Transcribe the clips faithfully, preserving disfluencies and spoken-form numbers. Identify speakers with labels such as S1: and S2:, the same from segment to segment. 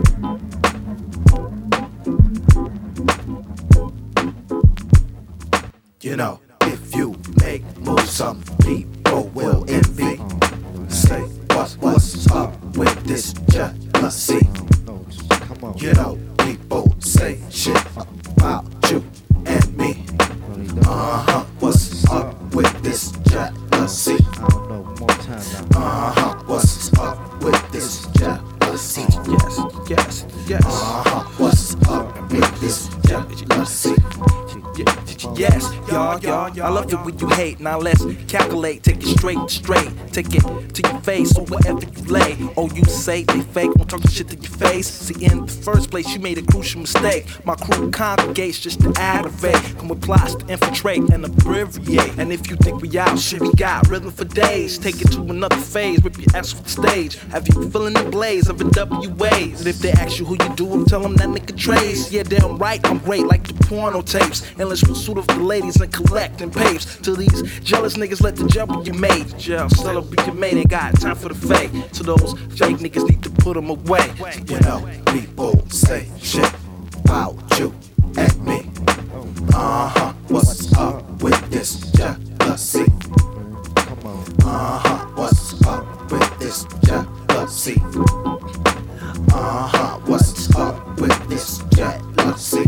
S1: You know, if you make moves, some people will envy. Say, what's, what's up with this jealousy? You know, people say shit about you and me. Uh-huh, what's up with this jealousy? Uh-huh, what's up with this jealousy? Yes, yes, yes. Uh-huh, what's up with this jealousy?
S2: Yes, y'all, y'all, y'all. I love it when you hate. Now let's calculate, take it straight, straight. Take it to your face or wherever you lay. Oh, you say they fake, won't talk shit to your face. See, in the first place, you made a crucial mistake. My crew congregates just to aggravate. Come with plots to infiltrate and abbreviate. And if you think we out, shit, we got rhythm for days. Take it to another phase, rip your ass off the stage. Have you feeling the blaze of a W A's? And if they ask you who you do, tell them that nigga Trace. Yeah, damn right, I'm great like the porno tapes. Endless pursuit of the ladies and collecting papes. To these jealous niggas, let the jump be your mate. Jail, celebrate your mate, ain't got time for the fake. To those fake niggas, need to put them away.
S1: You know, people say shit about you and me. Uh-huh, what's up with this jealousy? Uh-huh, what's up with this jealousy? Uh-huh, what's up with this jealousy?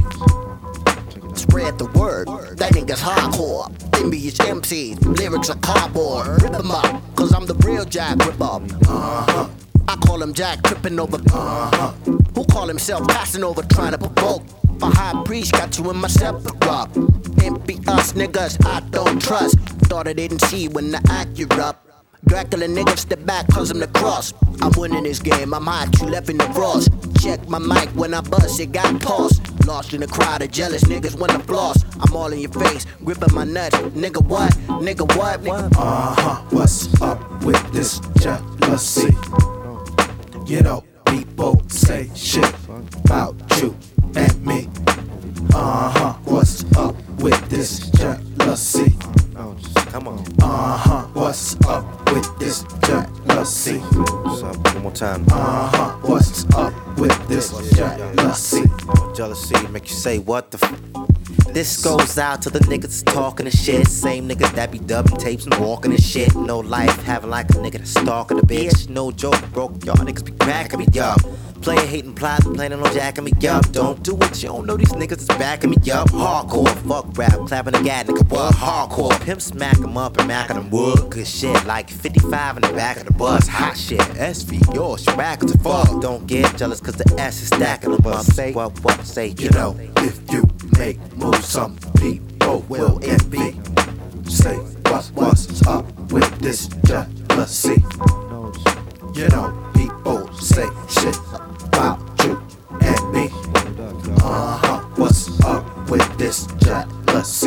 S3: Spread the word, that nigga's hardcore. Envious M Cs, lyrics are cardboard. Rip them up, cause I'm the real Jack Ripper.
S1: Uh-huh,
S3: I call him Jack tripping over.
S1: uh-huh.
S3: Who call himself passing over, trying to provoke? A high priest got you in my sepulchre. Can't be us niggas, I don't trust. Thought I didn't see when the act you up. Dracula niggas step back cause I'm the cross. I'm winning this game, I'm hot, you left in the frost. Check my mic when I bust, it got paused. Lost in a crowd of jealous niggas wanna floss. I'm all in your face, gripping my nuts. Nigga what? Nigga what? Nigga?
S1: Uh-huh, what's up with this jealousy? You know, people say shit about you and me. Uh-huh, what's up with this jealousy?
S4: Come on.
S1: Uh-huh, what's up with this jealousy?
S4: What's up? One more time.
S1: Uh-huh, what's up with this jealousy?
S4: Jealousy make you say what the f. This goes out to the niggas talking and shit. Same niggas that be dubbing tapes and walking and shit. No life, having like a nigga that's stalking a bitch. No joke, broke, y'all niggas be cracking me up. Playing hating plots, planning on jacking me up. Don't do it, you don't know these niggas is backing me up. Hardcore, fuck rap, clapping the gat, nigga, what? Hardcore, pimp smack 'em up and mack 'em wood. Good shit, like fifty-five in the back of the bus. Hot shit, S V, yours, your back as fuck. Don't get jealous cause the S is stacking them up. Say what, what, say, you,
S1: You know, if you make moves, some people will envy. Say, what's, what's up with this jealousy? You know, people say shit about you and me. Uh-huh, what's up with this jealousy?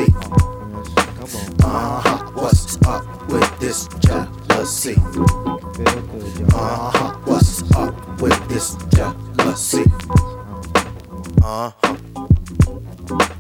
S1: Uh-huh, what's up with this jealousy? Uh-huh, what's up with this jealousy?
S4: Uh-huh.